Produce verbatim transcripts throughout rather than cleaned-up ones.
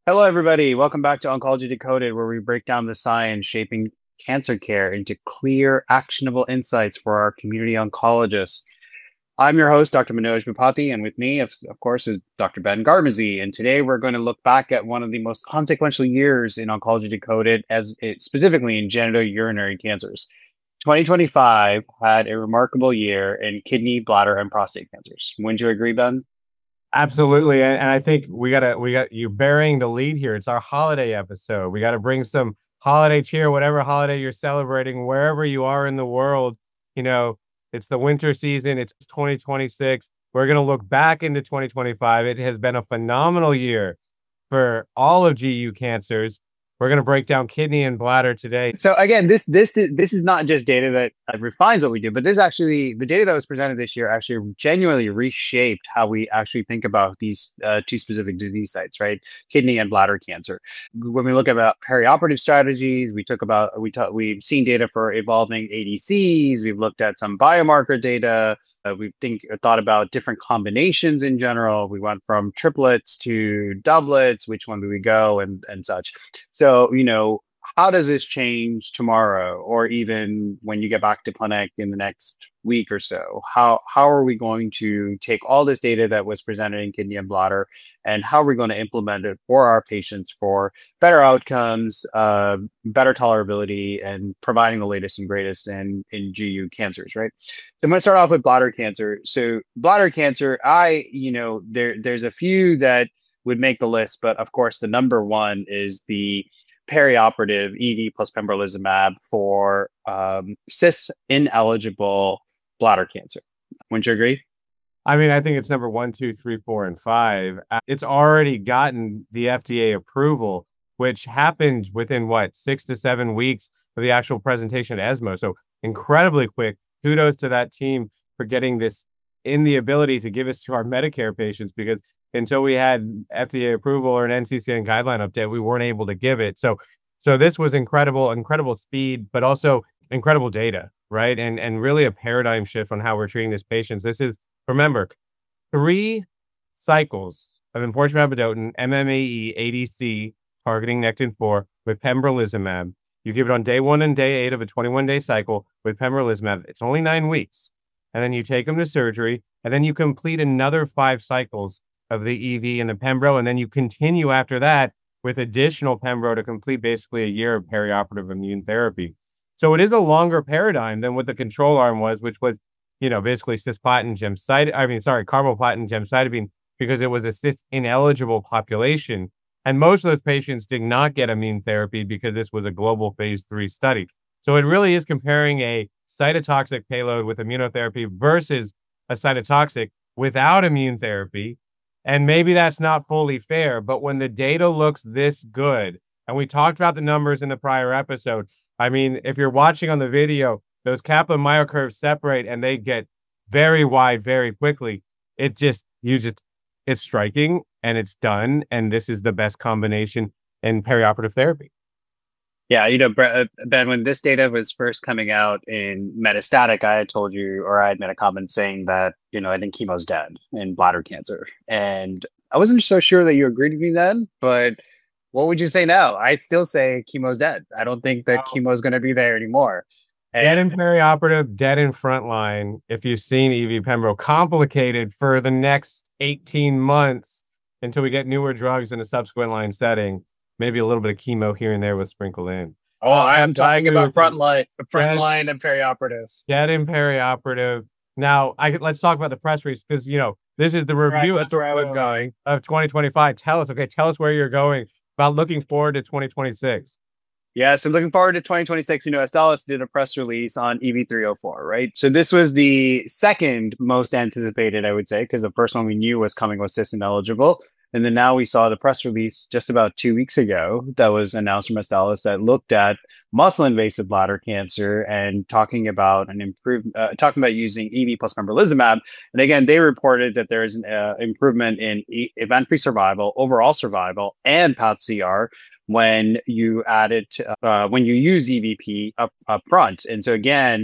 Hello, everybody. Welcome back to Oncology Decoded, where we break down the science shaping cancer care into clear, actionable insights for our community oncologists. I'm your host, Doctor Manoj Bhupati, and with me, of, of course, is Doctor Ben Garmazy. And today we're going to look back at one of the most consequential years in Oncology Decoded, as it, specifically in genitourinary cancers. twenty twenty-five had a remarkable year in kidney, bladder, and prostate cancers. Wouldn't you agree, Ben? Absolutely. And, and I think we gotta we got you burying the lead here. It's our holiday episode. We gotta bring some holiday cheer, whatever holiday you're celebrating, wherever you are in the world. You know, it's the winter season, it's twenty twenty-six. We're gonna look back into twenty twenty-five. It has been a phenomenal year for all of G U cancers. We're gonna break down kidney and bladder today. So again, this this this is not just data that uh, refines what we do, but this actually the data that was presented this year actually genuinely reshaped how we actually think about these uh, two specific disease sites, right? Kidney and bladder cancer. When we look about perioperative strategies, we took about we talk, we've seen data for evolving A D Cs. We've looked at some biomarker data. Uh, we think thought about different combinations in general. We went from triplets to doublets. Which one do we go and and such. So, you know, how does this change tomorrow or even when you get back to clinic in the next week or so? How how are we going to take all this data that was presented in kidney and bladder and how are we going to implement it for our patients for better outcomes, uh, better tolerability, and providing the latest and greatest in, in G U cancers, right? So I'm going to start off with bladder cancer. So bladder cancer, I, you know, there there's a few that would make the list, but of course the number one is the perioperative E V plus pembrolizumab for um, cis ineligible bladder cancer. Wouldn't you agree? I mean, I think it's number one, two, three, four, and five. Uh, It's already gotten the F D A approval, which happened within what, six to seven weeks of the actual presentation at ESMO. So incredibly quick. Kudos to that team for getting this in the ability to give us to our Medicare patients because until we had F D A approval or an N C C N guideline update, we weren't able to give it. So, so this was incredible, incredible speed, but also incredible data, right? And and really a paradigm shift on how we're treating these patients. This is Remember, three cycles of enfortumab vedotin, M M A E, A D C, targeting Nectin four with pembrolizumab. You give it on day one and day eight of a twenty-one day cycle with pembrolizumab. It's only nine weeks. And then you take them to surgery, and then you complete another five cycles of the E V and the pembro, and then you continue after that with additional pembro to complete basically a year of perioperative immune therapy. So it is a longer paradigm than what the control arm was, which was you know, basically cisplatin gemcitabine, I mean, sorry, carboplatin gemcitabine, because it was a cis ineligible population. And most of those patients did not get immune therapy because this was a global phase three study. So it really is comparing a cytotoxic payload with immunotherapy versus a cytotoxic without immune therapy. And maybe that's not fully fair, but when the data looks this good, and we talked about the numbers in the prior episode, I mean, if you're watching on the video, those Kaplan-Meier curves separate and they get very wide very quickly. It just you just it's striking and it's done, and this is the best combination in perioperative therapy. Yeah, you know, Bre- uh, Ben, when this data was first coming out in metastatic, I had told you, or I had made a comment saying that, you know, I think chemo's dead in bladder cancer. And I wasn't so sure that you agreed with me then, but what would you say now? I'd still say chemo's dead. I don't think that Wow. chemo's going to be there anymore. Dead And in perioperative, dead in frontline. If you've seen E V Pembro, complicated for the next eighteen months until we get newer drugs in a subsequent line setting. Maybe a little bit of chemo here and there was sprinkled in. oh, Uh, I am I talking agree about with you. frontline, Dead frontline and perioperative. Dead in perioperative. Now, I let's talk about the press release because you know this is the Right, review that's where I was going. of twenty twenty-five. Tell us, okay, tell us where you're going about looking forward to twenty twenty-six. Yeah, so looking forward to twenty twenty-six. You know, Astellas did a press release on E V three oh four, right? So this was the second most anticipated, I would say, because the first one we knew was coming was cis ineligible. And then now we saw the press release just about two weeks ago that was announced from Astellas that looked at muscle invasive bladder cancer and talking about an improved, uh, talking about using E V plus pembrolizumab. And again, they reported that there is an uh, improvement in e- event-free survival, overall survival, and P A T C R when you add it to, uh, when you use E V P up, up front. And so again,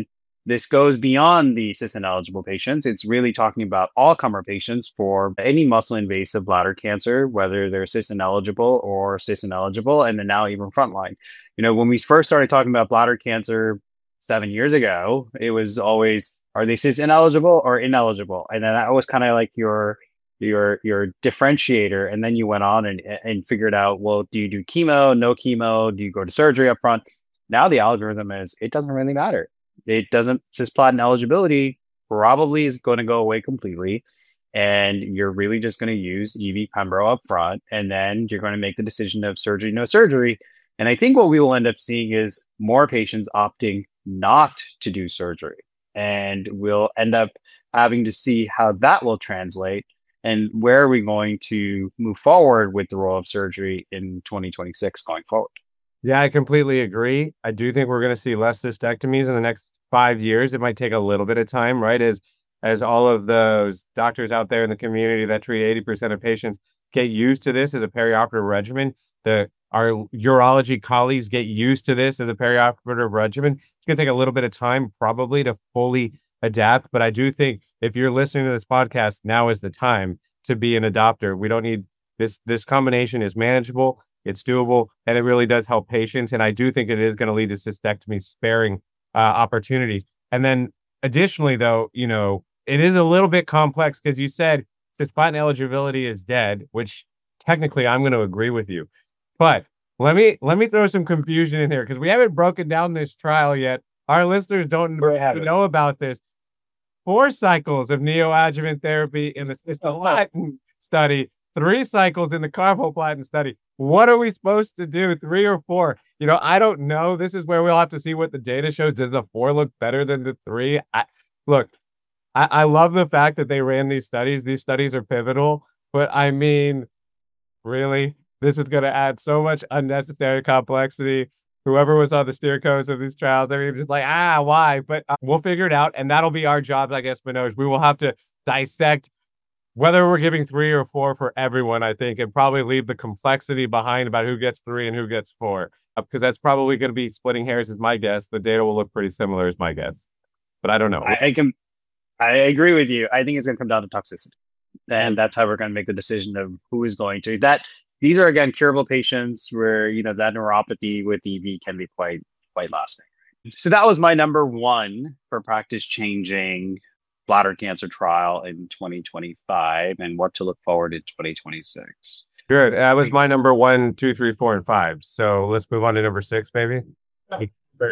This goes beyond the cis-ineligible patients. It's really talking about all-comer patients for any muscle-invasive bladder cancer, whether they're cis-ineligible or cis-ineligible, and then now even frontline. You know, when we first started talking about bladder cancer seven years ago, it was always, are they cis-ineligible or ineligible? And then that was kind of like your your your differentiator. And then you went on and and figured out, well, do you do chemo, no chemo? Do you go to surgery up front? Now the algorithm is, it doesn't really matter. It doesn't, cisplatin eligibility probably is going to go away completely. And you're really just going to use E V Pembro up front. And then you're going to make the decision of surgery, no surgery. And I think what we will end up seeing is more patients opting not to do surgery. And we'll end up having to see how that will translate and where are we going to move forward with the role of surgery in twenty twenty-six going forward. Yeah, I completely agree. I do think we're going to see less cystectomies in the next five years. It might take a little bit of time, right? As as all of those doctors out there in the community that treat eighty percent of patients get used to this as a perioperative regimen, the our urology colleagues get used to this as a perioperative regimen. It's going to take a little bit of time probably to fully adapt. But I do think if you're listening to this podcast, now is the time to be an adopter. We don't need this. This combination is manageable. It's doable, and it really does help patients. And I do think it is going to lead to cystectomy sparing uh, opportunities. And then additionally, though, you know, it is a little bit complex because you said cisplatin eligibility is dead, which technically I'm going to agree with you. But let me let me throw some confusion in here because we haven't broken down this trial yet. Our listeners don't know about this. Four cycles of neoadjuvant therapy in the cisplatin study, three cycles in the carboplatin study. What are we supposed to do? Three or four? You know, I don't know. This is where we'll have to see what the data shows. Does the four look better than the three? I, look, I, I love the fact that they ran these studies. These studies are pivotal, but I mean, really, this is going to add so much unnecessary complexity. Whoever was on the steer codes of these trials, they're just like, ah, why? But uh, we'll figure it out, and that'll be our job, I guess, Manoj. We will have to dissect whether we're giving three or four for everyone, I think, and probably leave the complexity behind about who gets three and who gets four, uh, because that's probably going to be splitting hairs is my guess. The data will look pretty similar is my guess, but I don't know. I, I can, I agree with you. I think it's going to come down to toxicity, and that's how we're going to make the decision of who is going to that. These are, again, curable patients where, you know, that neuropathy with E V can be quite, quite lasting. So that was my number one for practice changing bladder cancer trial in twenty twenty-five and what to look forward in twenty twenty-six. Good. That was my number one, two, three, four, and five. So let's move on to number six, maybe. I'm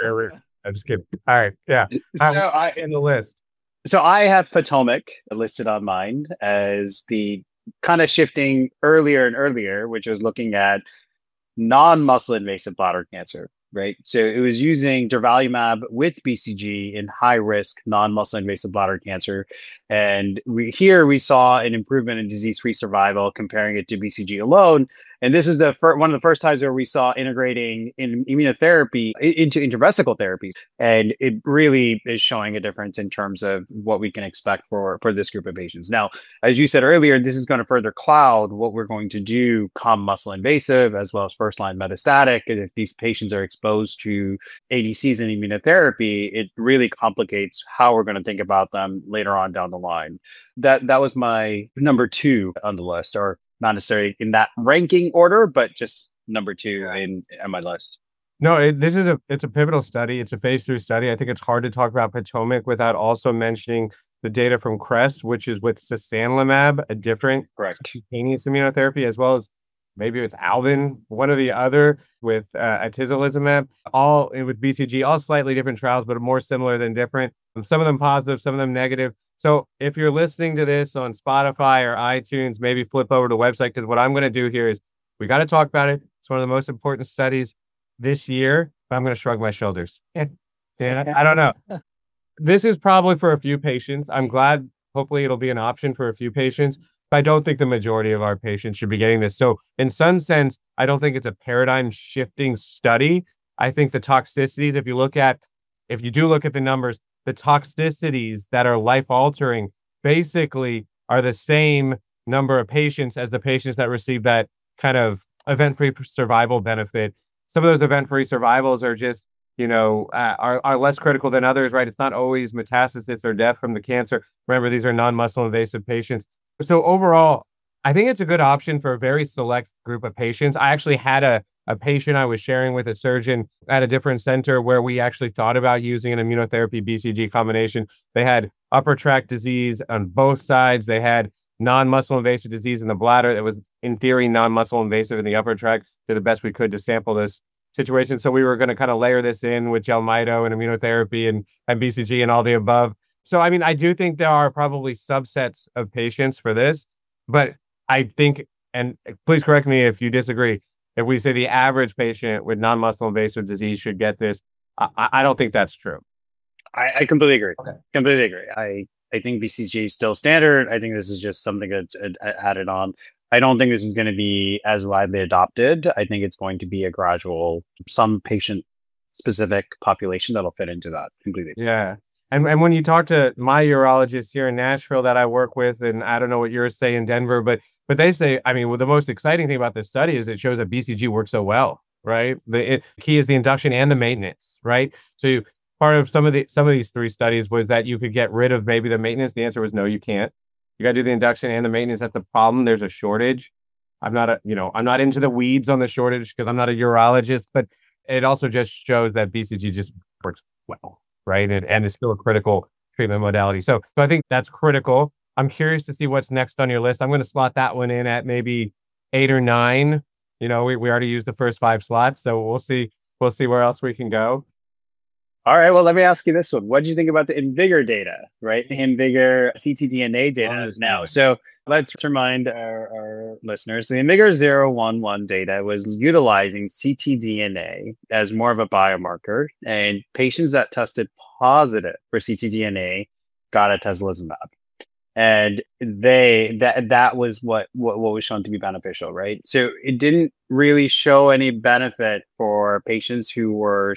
just kidding. All right. Yeah. I'm no, I, in the list. So I have Potomac listed on mine as the kind of shifting earlier and earlier, which was looking at non-muscle invasive bladder cancer. Right. So it was using durvalumab with B C G in high risk non-muscle invasive bladder cancer. And we here we saw an improvement in disease-free survival comparing it to B C G alone. And this is the fir- one of the first times where we saw integrating in immunotherapy into intravesical therapies. And it really is showing a difference in terms of what we can expect for, for this group of patients. Now, as you said earlier, this is going to further cloud what we're going to do com muscle invasive as well as first line metastatic. And if these patients are exposed to A D Cs and immunotherapy, it really complicates how we're going to think about them later on down the line. That that was my number two on the list, or not necessarily in that ranking order, but just number two in on my list. No, it, this is a it's a pivotal study. It's a phase three study. I think it's hard to talk about Potomac without also mentioning the data from CREST, which is with sasanlimab, a different Correct. cutaneous immunotherapy, as well as maybe with Alvin, one or the other with uh, atezolizumab, all with B C G, all slightly different trials, but more similar than different. Some of them positive, some of them negative. So if you're listening to this on Spotify or iTunes, maybe flip over to the website, because what I'm going to do here is we got to talk about it. It's one of the most important studies this year, but I'm going to shrug my shoulders. Yeah, yeah, I don't know. This is probably for a few patients. I'm glad, hopefully it'll be an option for a few patients, but I don't think the majority of our patients should be getting this. So in some sense, I don't think it's a paradigm shifting study. I think the toxicities, if you look at, if you do look at the numbers, the toxicities that are life-altering basically are the same number of patients as the patients that receive that kind of event-free survival benefit. Some of those event-free survivals are just you know, uh, are, are less critical than others, right? It's not always metastasis or death from the cancer. Remember, these are non-muscle invasive patients. So overall, I think it's a good option for a very select group of patients. I actually had a, a patient I was sharing with a surgeon at a different center where we actually thought about using an immunotherapy B C G combination. They had upper tract disease on both sides. They had non-muscle invasive disease in the bladder that was in theory non-muscle invasive in the upper tract. Did the best we could to sample this situation. So we were going to kind of layer this in with Jelmyto and immunotherapy and, and B C G and all the above. So, I mean, I do think there are probably subsets of patients for this, but I think, and please correct me if you disagree, if we say the average patient with non-muscle invasive disease should get this, I, I don't think that's true. I, I completely agree. Okay. Completely agree. I, I think B C G is still standard. I think this is just something that's added on. I don't think this is going to be as widely adopted. I think it's going to be a gradual, some patient specific population that'll fit into that completely. Yeah. And and when you talk to my urologist here in Nashville that I work with, and I don't know what yours say in Denver, but but they say, I mean, well, the most exciting thing about this study is it shows that B C G works so well, right? The it, key is the induction and the maintenance, right? So you, part of some of the some of these three studies was that you could get rid of maybe the maintenance. The answer was no, you can't. You got to do the induction and the maintenance. That's the problem. There's a shortage. I'm not a, you know, I'm not into the weeds on the shortage because I'm not a urologist, but it also just shows that B C G just works well, right? And, and it's still a critical treatment modality. So, so I think that's critical. I'm curious to see what's next on your list. I'm going to slot that one in at maybe eight or nine. You know, we, we already used the first five slots, so we'll see. We'll see where else we can go. All right. Well, let me ask you this one. What did you think about the IMvigor data, right? The IMvigor ctDNA data now. So let's remind our, our listeners, the IMvigor zero one one data was utilizing ctDNA as more of a biomarker, and patients that tested positive for ctDNA got atezolizumab. And they that that was what, what what was shown to be beneficial, right? So it didn't really show any benefit for patients who were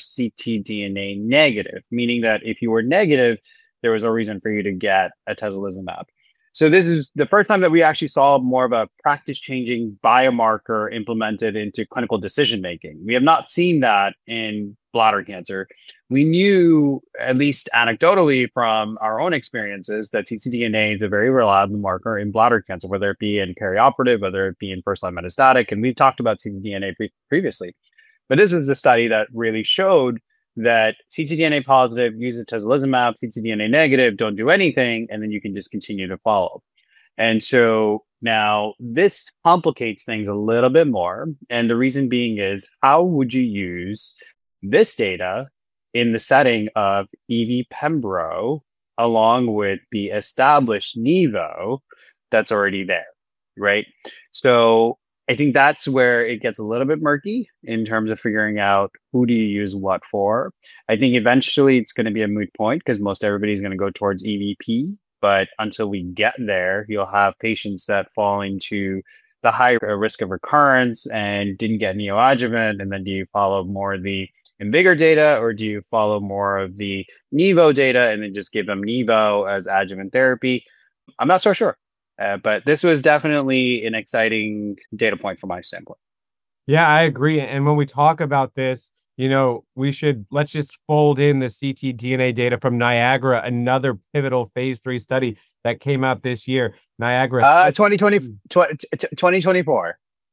ctDNA negative, meaning that if you were negative, there was a reason for you to get atezolizumab. So this is the first time that we actually saw more of a practice-changing biomarker implemented into clinical decision making. We have not seen that in bladder cancer. We knew, at least anecdotally from our own experiences, that ctDNA is a very reliable marker in bladder cancer, whether it be in perioperative, whether it be in first-line metastatic. And we've talked about ctDNA pre- previously. But this was a study that really showed that ctDNA positive, use atezolizumab, ctDNA negative, don't do anything, and then you can just continue to follow. And so now this complicates things a little bit more. And the reason being is, how would you use this data in the setting of E V Pembro along with the established Nivo that's already there, right? So I think that's where it gets a little bit murky in terms of figuring out who do you use what for. I think eventually it's going to be a moot point because most everybody's going to go towards E V P. But until we get there, you'll have patients that fall into the high risk of recurrence and didn't get neoadjuvant. And then do you follow more of the IMvigor data, or do you follow more of the Nivo data and then just give them Nivo as adjuvant therapy? I'm not so sure. Uh, but this was definitely an exciting data point from my standpoint. Yeah, I agree. And when we talk about this, you know, we should, let's just fold in the ctDNA data from Niagara, another pivotal phase three study that came out this year. Niagara. Uh, twenty twenty, twenty twenty-four.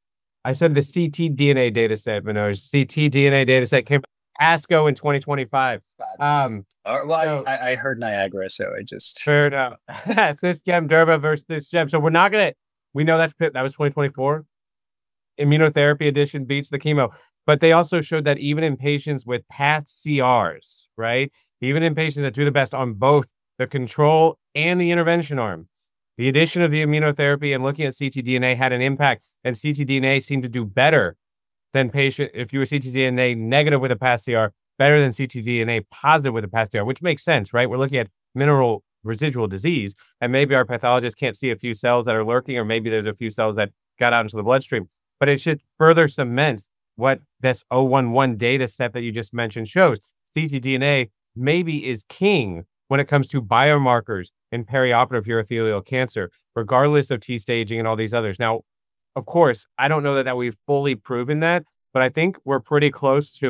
I said the ctDNA data set, Manoj. ctDNA data set came ASCO in twenty twenty-five. Um, uh, well, so, I, I heard Niagara, so I just fair enough. Cisgem Durva versus Cisgem. So we're not gonna. We know that's that was twenty twenty-four. Immunotherapy addition beats the chemo, but they also showed that even in patients with past C Rs, right? Even in patients that do the best on both the control and the intervention arm, the addition of the immunotherapy and looking at ctDNA had an impact, and ctDNA seemed to do better than patient if you were ctDNA negative with a past C R, better than ctDNA positive with a past C R, which makes sense, right? We're looking at mineral residual disease, and maybe our pathologist can't see a few cells that are lurking, or maybe there's a few cells that got out into the bloodstream. But it should further cement what this zero one one data set that you just mentioned shows. ctDNA maybe is king when it comes to biomarkers in perioperative urothelial cancer, regardless of T staging and all these others. Now, of course, I don't know that, that we've fully proven that, but I think we're pretty close to it.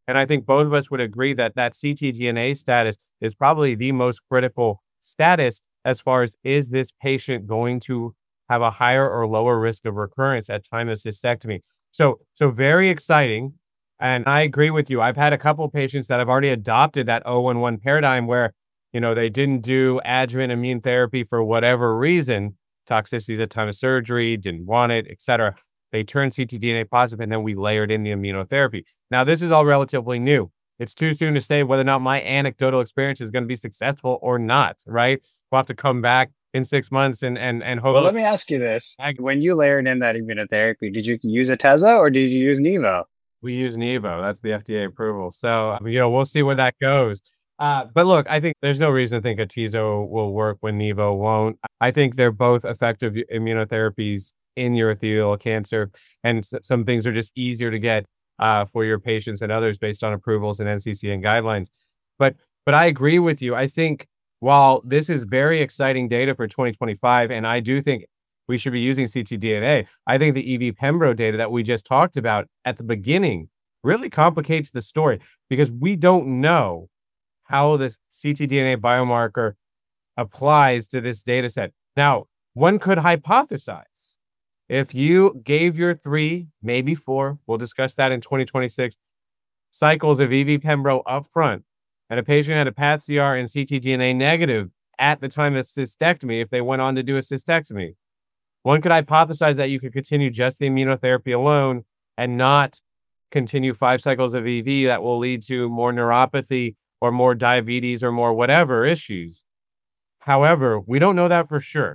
And I think both of us would agree that that ctDNA status is probably the most critical status as far as, is this patient going to have a higher or lower risk of recurrence at time of cystectomy? So, so very exciting. And I agree with you. I've had a couple of patients that have already adopted that oh one one paradigm where, you know, they didn't do adjuvant immune therapy for whatever reason, toxicities at time of surgery, didn't want it, et cetera. They turned ctDNA positive, and then we layered in the immunotherapy. Now, this is all relatively new. It's too soon to say whether or not my anecdotal experience is going to be successful or not, right? We'll have to come back in six months and and and Well, hope. let me ask you this. When you layered in that immunotherapy, did you use Atezza or did you use Nivo? We use Nivo. That's the F D A approval. So, you know, we'll see where that goes. Uh, but look, I think there's no reason to think Atezo will work when Nivo won't. I think they're both effective immunotherapies in urothelial cancer, and s- some things are just easier to get uh, for your patients than others based on approvals and N C C N guidelines. But but I agree with you. I think while this is very exciting data for twenty twenty-five, and I do think we should be using ctDNA, I think the E V Pembro data that we just talked about at the beginning really complicates the story because we don't know how the ctDNA biomarker applies to this data set. Now, one could hypothesize if you gave your three, maybe four, we'll discuss that in twenty twenty-six, cycles of E V Pembro upfront, and a patient had a P A T C R and ctDNA negative at the time of cystectomy, if they went on to do a cystectomy, one could hypothesize that you could continue just the immunotherapy alone and not continue five cycles of E V that will lead to more neuropathy or more diabetes or more whatever issues. However, we don't know that for sure.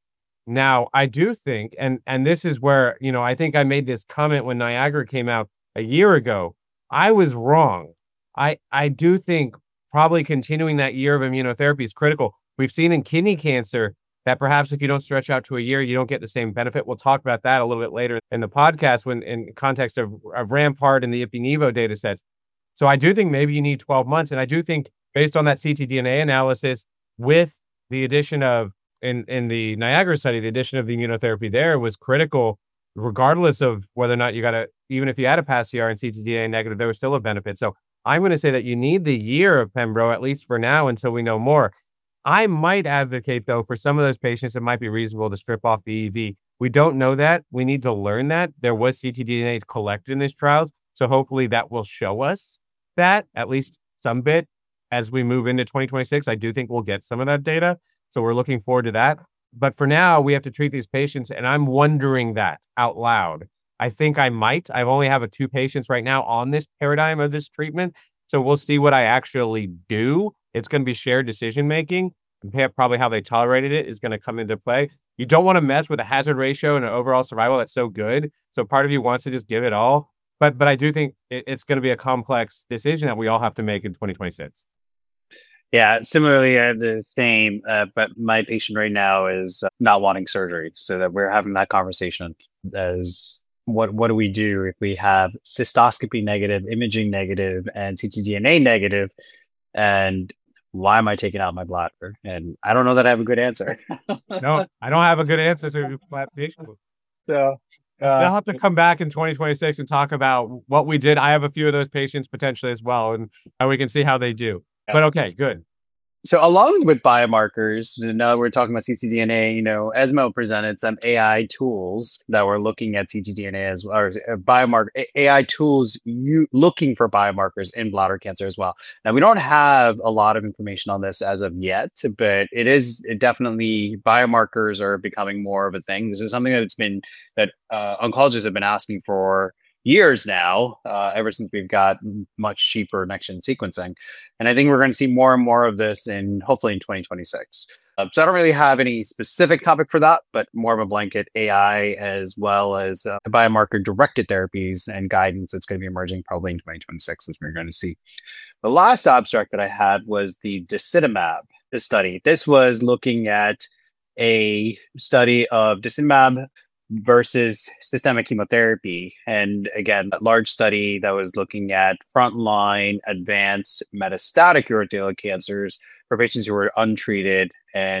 Now, I do think, and and this is where, you know, I think I made this comment when Niagara came out a year ago. I was wrong. I I do think probably continuing that year of immunotherapy is critical. We've seen in kidney cancer that perhaps if you don't stretch out to a year, you don't get the same benefit. We'll talk about that a little bit later in the podcast when in context of, of Rampart and the Ipi-Nivo data sets. So I do think maybe you need twelve months. And I do think based on that ctDNA analysis with the addition of, in, in the Niagara study, the addition of the immunotherapy there was critical, regardless of whether or not you got a, even if you had a P A S C R and ctDNA negative, there was still a benefit. So I'm going to say that you need the year of Pembro, at least for now, until we know more. I might advocate, though, for some of those patients, it might be reasonable to strip off the E V. We don't know that. We need to learn that. There was ctDNA collected in these trials. So hopefully that will show us that, at least some bit, as we move into twenty twenty-six. I do think we'll get some of that data. So we're looking forward to that. But for now, we have to treat these patients. And I'm wondering that out loud. I think I might. I only have a two patients right now on this paradigm of this treatment. So we'll see what I actually do. It's going to be shared decision making. Probably how they tolerated it is going to come into play. You don't want to mess with a hazard ratio and an overall survival that's so good. So part of you wants to just give it all. But but I do think it, it's going to be a complex decision that we all have to make in twenty twenty-six. Yeah, similarly, I have the same, uh, but my patient right now is uh, not wanting surgery. So that we're having that conversation as what what do we do if we have cystoscopy negative, imaging negative, and ctDNA negative, and why am I taking out my bladder? And I don't know that I have a good answer. No, I don't have a good answer to that patient. So They'll uh, have to come back in twenty twenty-six and talk about what we did. I have a few of those patients potentially as well, and, and we can see how they do. But okay, good. So along with biomarkers, now we're talking about ctDNA, you know, ESMO presented some A I tools that were looking at ctDNA as well, or uh, biomarker A I tools you looking for biomarkers in bladder cancer as well. Now we don't have a lot of information on this as of yet, but it is it definitely biomarkers are becoming more of a thing. This is something that's been that uh, oncologists have been asking for years now, uh, ever since we've got much cheaper next gen sequencing. And I think we're going to see more and more of this in hopefully in twenty twenty-six. Uh, so I don't really have any specific topic for that, but more of a blanket A I as well as uh, biomarker directed therapies and guidance that's going to be emerging probably in twenty twenty-six as we're going to see. The last abstract that I had was the disitamab study. This was looking at a study of disitamab versus systemic chemotherapy. And again, that large study that was looking at frontline advanced metastatic urothelial cancers for patients who were untreated and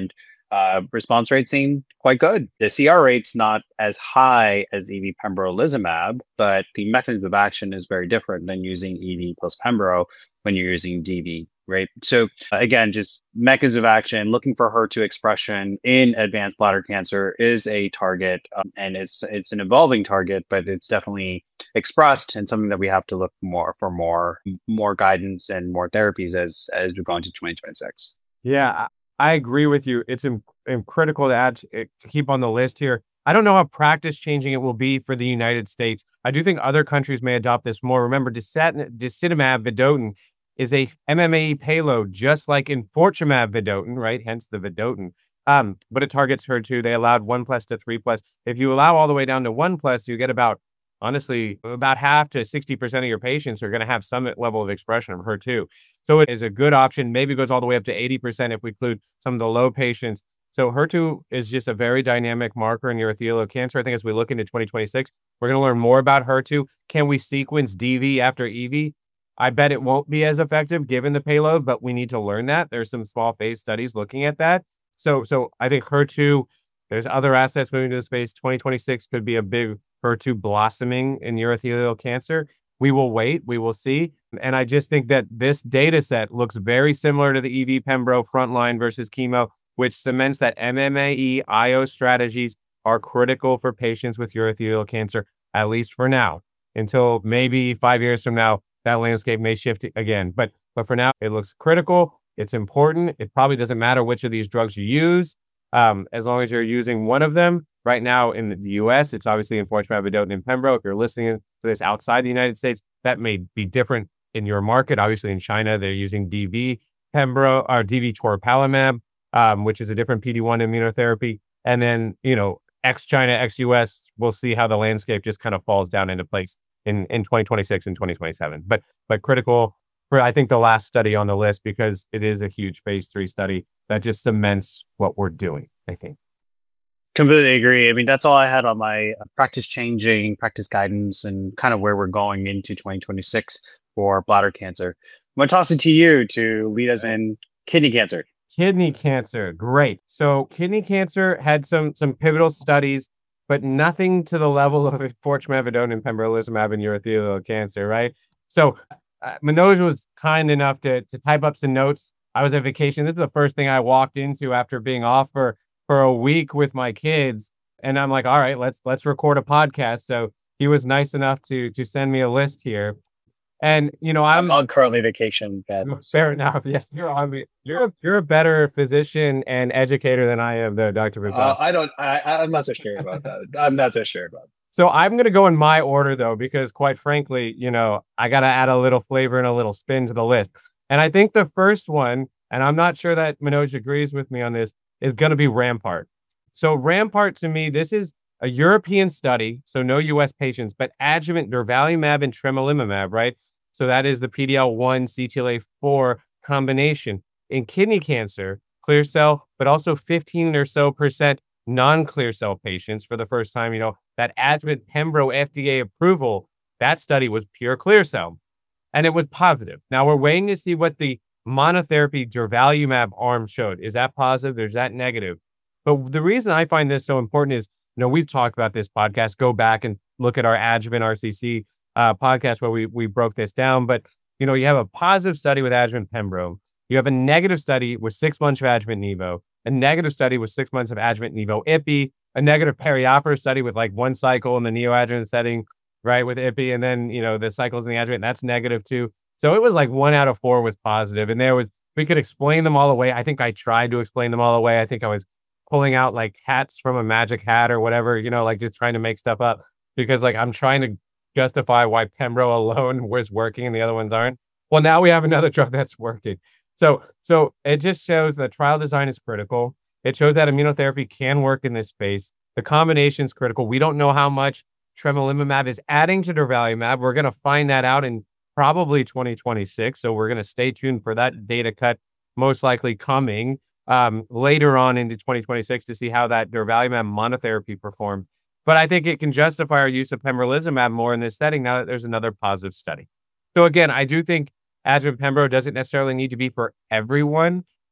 Uh, response rates seem quite good. The C R rate's not as high as E V pembrolizumab, but the mechanism of action is very different than using E V plus pembro when you're using D V, right? So uh, again, just mechanism of action, looking for H E R two expression in advanced bladder cancer is a target, um, and it's it's an evolving target, but it's definitely expressed and something that we have to look more for more more guidance and more therapies as as we go into twenty twenty-six. Yeah, I agree with you. It's im- im- critical to add to, to keep on the list here. I don't know how practice changing it will be for the United States. I do think other countries may adopt this more. Remember, disitamab vedotin is a M M A E payload, just like enfortumab vedotin, right? Hence the vedotin. Um, but it targets H E R two. They allowed one plus to three plus. If you allow all the way down to one plus, you get about, honestly, about half to sixty percent of your patients are going to have some level of expression of H E R two. So it is a good option. Maybe goes all the way up to eighty percent if we include some of the low patients. So H E R two is just a very dynamic marker in urothelial cancer. I think as we look into twenty twenty-six, we're going to learn more about H E R two. Can we sequence D V after E V? I bet it won't be as effective given the payload, but we need to learn that. There's some small phase studies looking at that. So, so I think H E R two, there's other assets moving to the space. twenty twenty-six could be a big H E R two blossoming in urothelial cancer. We will wait. We will see. And I just think that this data set looks very similar to the E V Pembro frontline versus chemo, which cements that M M A E I O strategies are critical for patients with urothelial cancer, at least for now, until maybe five years from now, that landscape may shift again. But, but for now, it looks critical. It's important. It probably doesn't matter which of these drugs you use, um, as long as you're using one of them. Right now in the U S, it's obviously enfortumab vedotin and pembro. If you're listening to this outside the United States, that may be different in your market. Obviously in China, they're using D V pembro or D V toripalimab, um, which is a different P D one immunotherapy. And then, you know, ex-China, ex-U S, we'll see how the landscape just kind of falls down into place in, in twenty twenty-six and twenty twenty-seven. But, but critical for, I think, the last study on the list, because it is a huge phase three study that just cements what we're doing, I think. Completely agree. I mean, that's all I had on my uh, practice changing, practice guidance, and kind of where we're going into twenty twenty-six for bladder cancer. I'm going to toss it to you to lead us in kidney cancer. Kidney cancer, great. So kidney cancer had some some pivotal studies, but nothing to the level of enfortumab vedotin and pembrolizumab in urothelial cancer, right? So uh, Manoj was kind enough to to type up some notes. I was on vacation. This is the first thing I walked into after being off for for a week with my kids. And I'm like, all right, let's let's record a podcast. So he was nice enough to to send me a list here. And you know, I'm, I'm on currently vacation. Bad. Fair enough. Yes, you're on me. You're a, you're a better physician and educator than I am, though, Doctor Uh, Vital. I don't. I, I'm not so sure about that. I'm not so sure about it. So I'm going to go in my order, though, because quite frankly, you know, I got to add a little flavor and a little spin to the list. And I think the first one, and I'm not sure that Manoj agrees with me on this, is going to be Rampart. So Rampart, to me, this is a European study, so no U S patients, but adjuvant durvalumab and tremelimumab, right? So that is the P D L one C T L A four combination in kidney cancer, clear cell, but also fifteen or so percent non-clear cell patients for the first time. You know, that adjuvant Pembro F D A approval, that study was pure clear cell, and it was positive. Now we're waiting to see what the monotherapy durvalumab arm showed. Is that positive? Is that negative? But the reason I find this so important is, you know, we've talked about this podcast. Go back and look at our adjuvant R C C uh, podcast where we we broke this down. But, you know, you have a positive study with adjuvant Pembro. You have a negative study with six months of adjuvant Nivo, a negative study with six months of adjuvant Nivo Ipi, a negative perioperative study with like one cycle in the neoadjuvant setting, right, with Ipi, and then, you know, the cycles in the adjuvant, that's negative too. So it was like one out of four was positive, and there was, we could explain them all away. I think I tried to explain them all away. I think I was pulling out like hats from a magic hat or whatever, you know, like just trying to make stuff up, because like I'm trying to justify why Pembro alone was working and the other ones aren't. Well, now we have another drug that's working. So, so it just shows that trial design is critical. It shows that immunotherapy can work in this space. The combination is critical. We don't know how much tremelimumab is adding to durvalumab. We're going to find that out in probably twenty twenty-six. So we're going to stay tuned for that data cut, most likely coming um, later on into twenty twenty-six to see how that durvalumab monotherapy performed. But I think it can justify our use of pembrolizumab more in this setting now that there's another positive study. So again, I do think adjuvant Pembro doesn't necessarily need to be for everyone,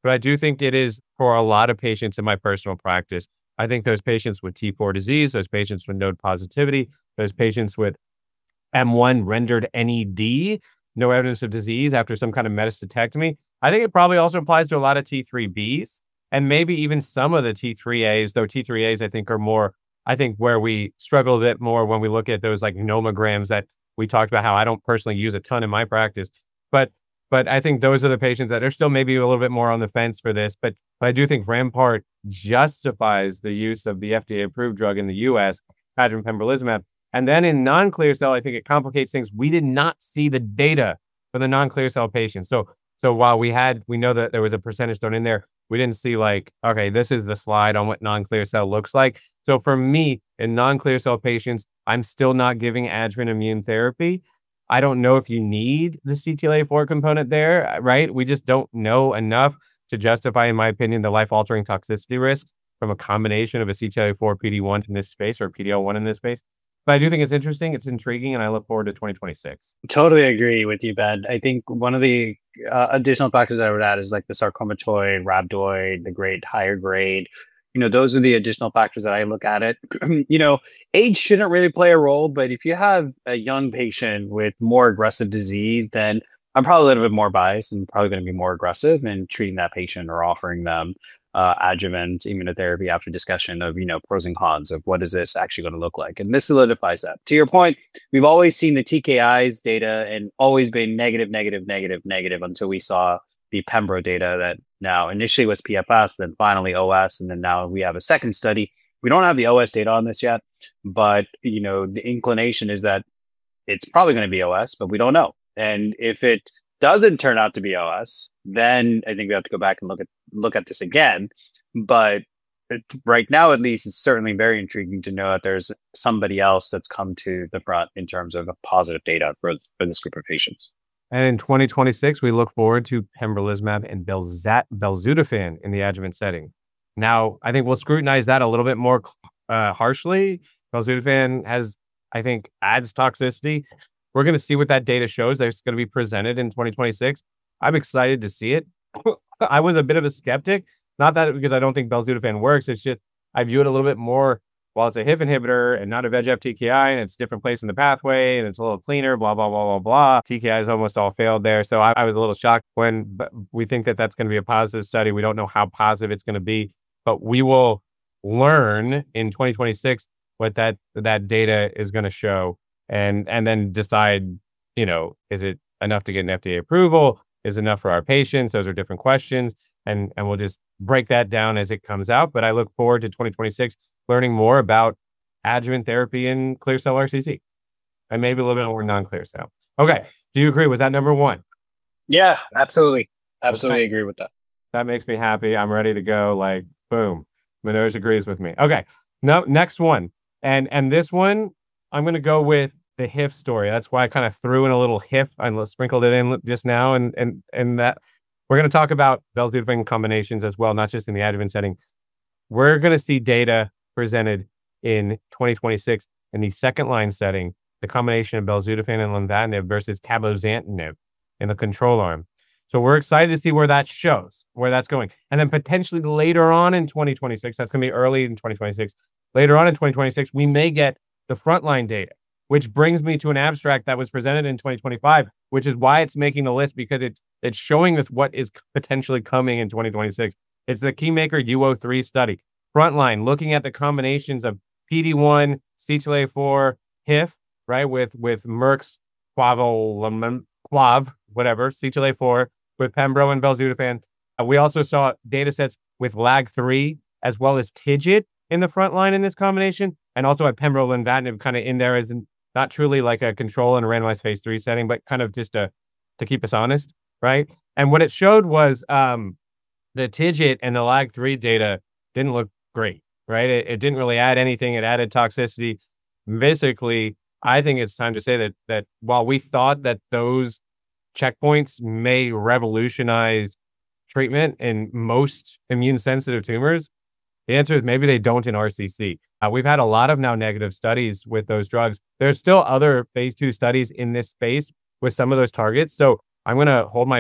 But I do think it is for a lot of patients in my personal practice. I think those patients with T four disease, those patients with node positivity, those patients with M one rendered N E D, no evidence of disease after some kind of metastasectomy. I think it probably also applies to a lot of T three Bs and maybe even some of the T three As, though T three As I think are more, I think where we struggle a bit more when we look at those like nomograms that we talked about, how I don't personally use a ton in my practice. But but I think those are the patients that are still maybe a little bit more on the fence for this. But, but I do think Rampart justifies the use of the F D A-approved drug in the U S, adjuvant pembrolizumab. And then in non-clear cell, I think it complicates things. We did not see the data for the non-clear cell patients. So so while we had, we know that there was a percentage thrown in there, we didn't see like, okay, this is the slide on what non-clear cell looks like. So for me, in non-clear cell patients, I'm still not giving adjuvant immune therapy. I don't know if you need the C T L A four component there, right? We just don't know enough to justify, in my opinion, the life-altering toxicity risks from a combination of a C T L A four P D one in this space or P D L one in this space. But I do think it's interesting, it's intriguing, and I look forward to twenty twenty-six. Totally agree with you, Ben. I think one of the uh, additional factors that I would add is like the sarcomatoid, rhabdoid, the grade, higher grade. You know, those are the additional factors that I look at it. You know, age shouldn't really play a role, but if you have a young patient with more aggressive disease, then I'm probably a little bit more biased and probably going to be more aggressive in treating that patient or offering them uh, adjuvant immunotherapy after discussion of, you know, pros and cons of what is this actually going to look like. And this solidifies that. To your point, we've always seen the T K Is data and always been negative, negative, negative, negative until we saw the Pembro data that now initially was P F S, then finally O S, and then now we have a second study. We don't have the O S data on this yet, but, you know, the inclination is that it's probably going to be O S, but we don't know. And if it doesn't turn out to be O S, then I think we have to go back and look at look at this again. But it, right now, at least, it's certainly very intriguing to know that there's somebody else that's come to the front in terms of positive data for, for this group of patients. And in twenty twenty-six, we look forward to pembrolizumab and belzat, belzutifan in the adjuvant setting. Now, I think we'll scrutinize that a little bit more uh, harshly. Belzutifan has, I think, adds toxicity. We're going to see what that data shows that's going to be presented in twenty twenty-six. I'm excited to see it. I was a bit of a skeptic, not that because I don't think belzutifan works. It's just I view it a little bit more, while it's a H I F inhibitor and not a V E G F T K I, and it's a different place in the pathway, and it's a little cleaner, blah, blah, blah, blah, blah. T K Is almost all failed there. So I, I was a little shocked when we think that that's going to be a positive study. We don't know how positive it's going to be, but we will learn in twenty twenty-six what that that data is going to show, and and then decide, you know, is it enough to get an F D A approval? Is it enough for our patients? Those are different questions, and and we'll just break that down as it comes out. But I look forward to twenty twenty-six learning more about adjuvant therapy in clear cell R C C, and maybe a little bit more non-clear cell. Okay, do you agree? Was that number one? Yeah, absolutely, absolutely Okay. agree with that. That makes me happy. I'm ready to go. Like, boom. Manoj agrees with me. Okay. No, next one. And and this one, I'm going to go with the H I F story. That's why I kind of threw in a little H I F and sprinkled it in just now. And and and that we're going to talk about belzutifan combinations as well, not just in the adjuvant setting. We're going to see data presented in twenty twenty-six in the second line setting, the combination of belzutifan and lenvatinib versus cabozantinib in the control arm. So we're excited to see where that shows, where that's going. And then potentially later on in twenty twenty-six, that's going to be early in twenty twenty-six, later on in twenty twenty-six, we may get the frontline data, which brings me to an abstract that was presented in twenty twenty-five, which is why it's making the list, because it's it's showing us what is potentially coming in twenty twenty-six. It's the Keymaker U O three study. Frontline, looking at the combinations of P D one, C T L A four, H I F, right, with, with Merck's Quavolimab, Quav, whatever, C T L A four, with Pembro and belzutifan. Uh, we also saw data sets with L A G three as well as TIGIT in the front line in this combination, and also had Pembro lenvatinib kind of in there as in, not truly like a control in a randomized phase three setting, but kind of just to, to keep us honest, right? And what it showed was um, the TIGIT and the L A G three data didn't look great, right? It, it didn't really add anything. It added toxicity. Basically, I think it's time to say that that while we thought that those checkpoints may revolutionize treatment in most immune-sensitive tumors, the answer is maybe they don't in R C C. Uh, we've had a lot of now negative studies with those drugs. There's still other phase two studies in this space with some of those targets. So I'm going to hold my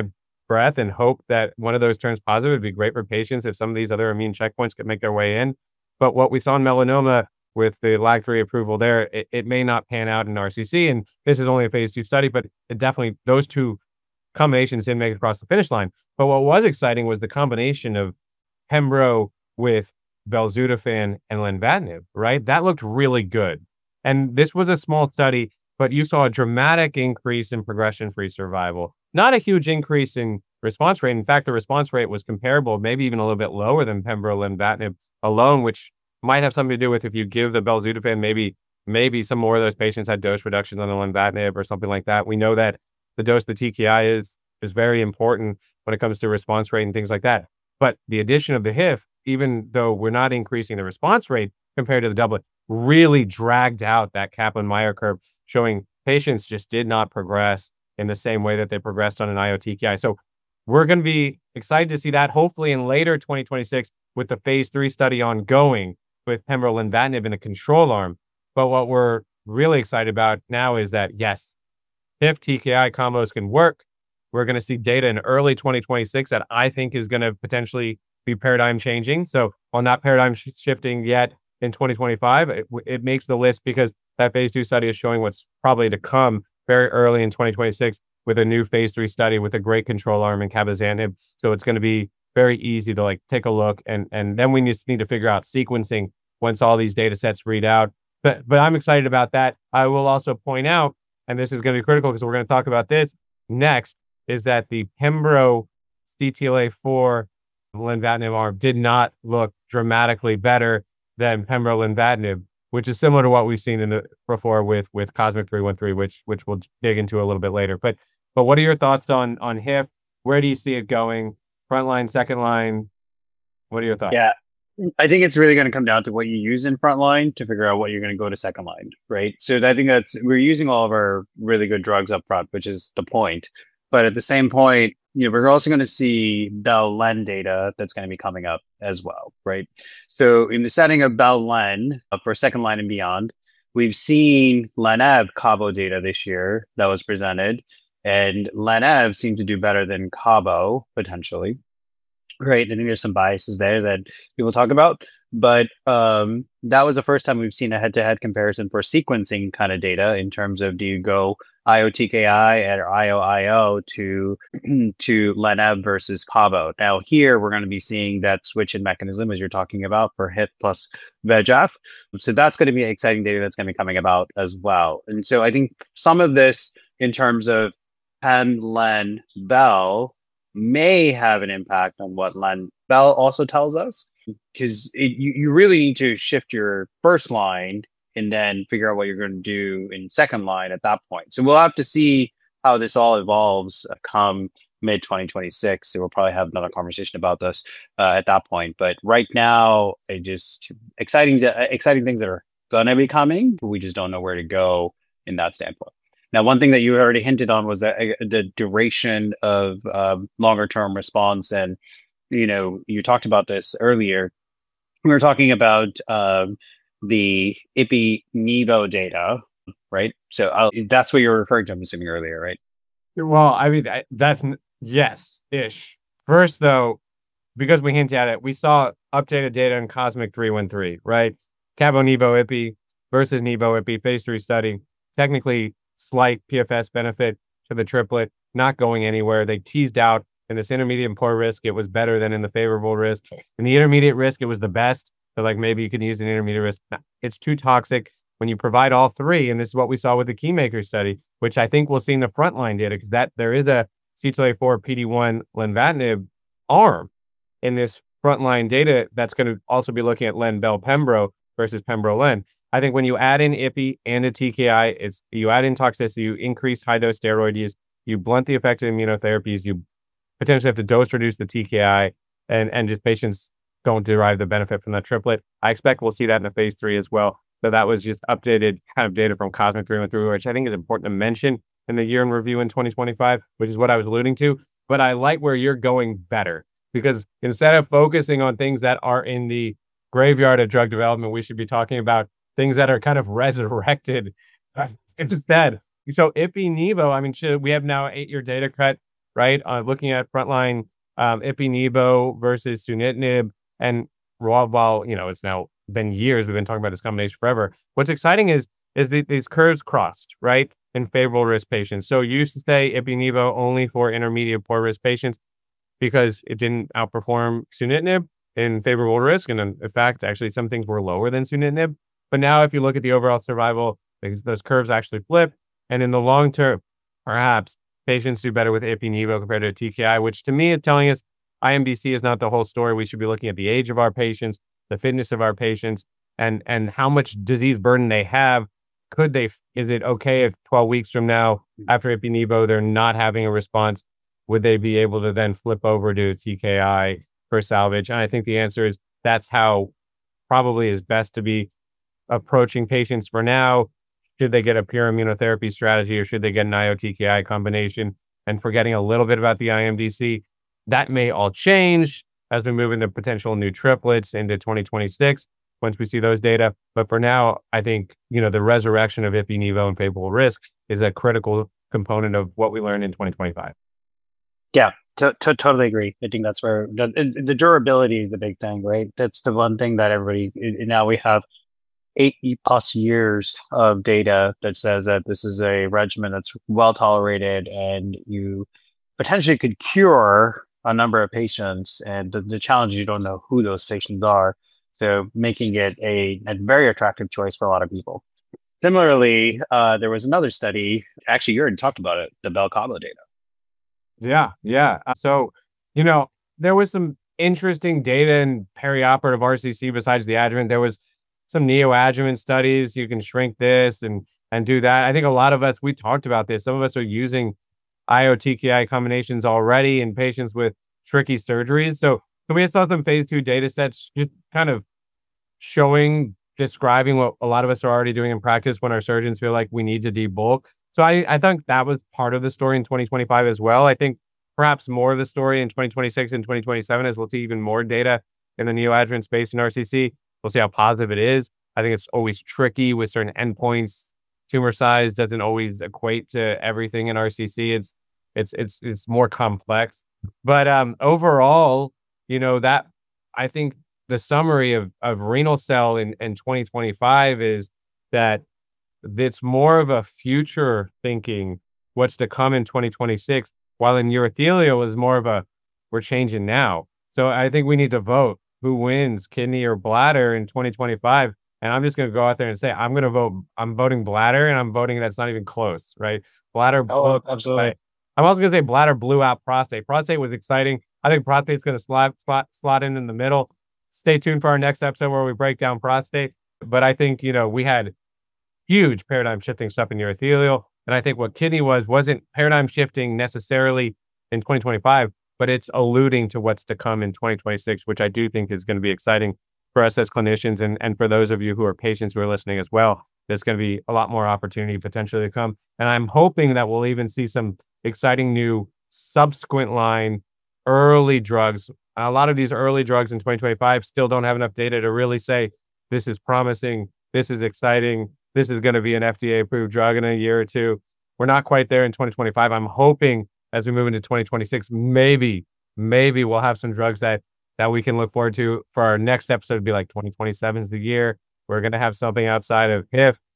breath and hope that one of those turns positive. It'd be great for patients if some of these other immune checkpoints could make their way in. But what we saw in melanoma with the L A G three approval there, it, it may not pan out in R C C. And this is only a phase two study, but it definitely, those two combinations didn't make it across the finish line. But what was exciting was the combination of Pembro with belzutifan and lenvatinib, right? That looked really good. And this was a small study, but you saw a dramatic increase in progression-free survival. Not a huge increase in response rate. In fact, the response rate was comparable, maybe even a little bit lower than Pembro lenvatinib alone, which might have something to do with if you give the belzutifan, maybe maybe some more of those patients had dose reductions on the lenvatinib or something like that. We know that the dose of the T K I is is very important when it comes to response rate and things like that. But the addition of the H I F, even though we're not increasing the response rate compared to the doublet, really dragged out that Kaplan-Meier curve, showing patients just did not progress in the same way that they progressed on an I O T K I. So we're going to be excited to see that hopefully in later twenty twenty-six with the phase three study ongoing with Pembro lenvatinib in a control arm. But what we're really excited about now is that, yes, if T K I combos can work, we're going to see data in early twenty twenty-six that I think is going to potentially be paradigm changing. So while not paradigm sh- shifting yet in twenty twenty-five, it, it makes the list because that phase two study is showing what's probably to come very early in twenty twenty-six with a new phase three study with a great control arm in cabozantinib. So it's going to be very easy to like take a look. And, and then we just need to figure out sequencing once all these data sets read out. But, but I'm excited about that. I will also point out, and this is going to be critical because we're going to talk about this next, is that the Pembro C T L A four lenvatinib arm did not look dramatically better than Pembro lenvatinib, which is similar to what we've seen in the before with with Cosmic three one three, which which we'll dig into a little bit later. But but what are your thoughts on on H I F? Where do you see it going? Front line, second line? What are your thoughts? Yeah, I think it's really going to come down to what you use in front line to figure out what you're going to go to second line, right? So I think that's we're using all of our really good drugs up front, which is the point. But at the same point, you know, we're also going to see Bel-Len data that's going to be coming up as well, right? So in the setting of Bel-Len uh, for second line and beyond, we've seen Len-Ev Cabo data this year that was presented, and Len-Ev seemed to do better than Cabo potentially. Right. I think there's some biases there that people talk about, but um, that was the first time we've seen a head-to-head comparison for sequencing kind of data in terms of do you go I O T K I or I O I O to to Len-Ev versus Cabo. Now here we're going to be seeing that switch in mechanism as you're talking about for H I F plus V E G F. So that's going to be exciting data that's going to be coming about as well. And so I think some of this in terms of Pem, Len, Bel may have an impact on what Len Bel also tells us, because you, you really need to shift your first line and then figure out what you're going to do in second line at that point. So we'll have to see how this all evolves uh, come mid twenty twenty-six. So we'll probably have another conversation about this uh, at that point. But right now, it just exciting, exciting things that are going to be coming, but we just don't know where to go in that standpoint. Now, one thing that you already hinted on was that uh, the duration of um, longer term response. And, you know, you talked about this earlier. We were talking about um, the Ipi-Nivo data, right? So I'll, that's what you're referring to, I'm assuming, earlier, right? Well, I mean, that's yes-ish. First, though, because we hinted at it, we saw updated data in Cosmic three one three, right? Cabo-Nivo-Ipi versus Nivo-Ipi phase three study. Technically, slight P F S benefit to the triplet, not going anywhere. They teased out in this intermediate and poor risk, it was better than in the favorable risk. In the intermediate risk, it was the best. So like maybe you could use an intermediate risk. It's too toxic. When you provide all three, and this is what we saw with the Keymaker study, which I think we'll see in the frontline data, because that there is a C T L A four P D one lenvatinib arm in this frontline data that's going to also be looking at Len Bel Pembro versus Pembro Len. I think when you add in Ipi and a T K I, it's you add in toxicity, you increase high dose steroid use, you blunt the effect of immunotherapies, you potentially have to dose reduce the T K I, and and just patients don't derive the benefit from that triplet. I expect we'll see that in the phase three as well. So that was just updated kind of data from Cosmic three one three, which I think is important to mention in the year in review in twenty twenty-five, which is what I was alluding to. But I like where you're going better, because instead of focusing on things that are in the graveyard of drug development, we should be talking about things that are kind of resurrected instead. So Ipi-Nivo, I mean, we have now an eight-year data cut right? Uh, looking at frontline um, ipi-nivo versus sunitinib, and while, while you know it's now been years, we've been talking about this combination forever. What's exciting is is that these curves crossed, right, in favorable risk patients. So you used to say ipi-nivo only for intermediate poor risk patients because it didn't outperform sunitinib in favorable risk, and in fact, actually, some things were lower than sunitinib. But now, if you look at the overall survival, those curves actually flip, and in the long term, perhaps patients do better with ipi-nivo compared to T K I, which to me is telling us I M D C is not the whole story. We should be looking at the age of our patients, the fitness of our patients, and and how much disease burden they have. Could they? Is it okay if twelve weeks from now, after ipi-nivo, they're not having a response? Would they be able to then flip over to T K I for salvage? And I think the answer is that's how probably is best to be approaching patients for now. Should they get a pure immunotherapy strategy, or should they get an I O T K I combination? And forgetting a little bit about the I M D C, that may all change as we move into potential new triplets into twenty twenty-six once we see those data. But for now, I think, you know, the resurrection of ipi-nivo and favorable risk is a critical component of what we learned in twenty twenty-five. Yeah, to, to, totally agree. I think that's where the, the durability is the big thing, right? That's the one thing that everybody, now we have eight plus years of data that says that this is a regimen that's well tolerated and you potentially could cure a number of patients. And the, the challenge is you don't know who those patients are. So making it a, a very attractive choice for a lot of people. Similarly, uh, there was another study, actually you already talked about it, the Bel-Cabo data. Yeah, yeah. Uh, so, you know, there was some interesting data in perioperative R C C besides the adjuvant. There was some neoadjuvant studies. You can shrink this and and do that. I think a lot of us, we talked about this. Some of us are using I O T K I combinations already in patients with tricky surgeries. So, so we saw some phase two data sets just kind of showing, describing what a lot of us are already doing in practice when our surgeons feel like we need to debulk. So I, I think that was part of the story in twenty twenty-five as well. I think perhaps more of the story in twenty twenty-six and twenty twenty-seven is we'll see even more data in the neoadjuvant space in R C C. We'll see how positive it is. I think it's always tricky with certain endpoints. Tumor size doesn't always equate to everything in R C C. It's it's it's it's more complex. But um, overall, you know, that I think the summary of of renal cell in, in twenty twenty-five is that it's more of a future thinking what's to come in twenty twenty-six, while in urothelial is more of a we're changing now. So I think we need to vote who wins, kidney or bladder, in twenty twenty-five. And I'm just going to go out there and say, I'm going to vote, I'm voting bladder, and I'm voting that's not even close, right? Bladder, Oh, blew, absolutely. like, I'm also going to say bladder blew out prostate. Prostate was exciting. I think prostate's going to slot, slot, slot in in the middle. Stay tuned for our next episode where we break down prostate. But I think, you know, we had huge paradigm shifting stuff in urothelial. And I think what kidney was, wasn't paradigm shifting necessarily in twenty twenty-five, but it's alluding to what's to come in twenty twenty-six, which I do think is going to be exciting for us as clinicians. And, and for those of you who are patients who are listening as well, there's going to be a lot more opportunity potentially to come. And I'm hoping that we'll even see some exciting new subsequent line early drugs. A lot of these early drugs in twenty twenty-five still don't have enough data to really say, this is promising, this is exciting, this is going to be an F D A-approved drug in a year or two. We're not quite there in twenty twenty-five. I'm hoping as we move into twenty twenty-six, maybe, maybe we'll have some drugs that that we can look forward to for our next episode. To be like twenty twenty-seven is the year. We're going to have something outside of H I F,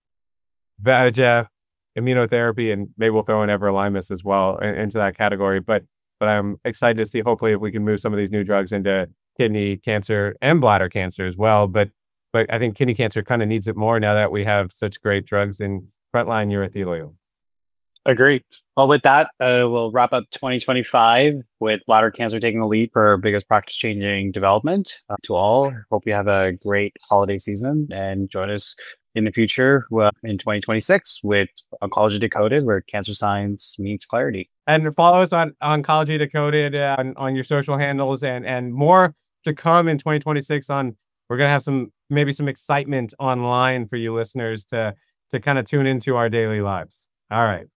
V E G F, immunotherapy, and maybe we'll throw in everolimus as well in, into that category. But but I'm excited to see, hopefully, if we can move some of these new drugs into kidney cancer and bladder cancer as well. But But I think kidney cancer kind of needs it more now that we have such great drugs in frontline urothelial. Agreed. Well, with that, uh, we'll wrap up twenty twenty-five with bladder cancer taking the lead for our biggest practice-changing development. Uh, to all, hope you have a great holiday season and join us in the future uh, in twenty twenty-six with Oncology Decoded, where cancer science meets clarity. And follow us on Oncology Decoded uh, on, on your social handles, and and more to come in twenty twenty-six on. We're going to have some, maybe some excitement online for you listeners to, to kind of tune into our daily lives. All right.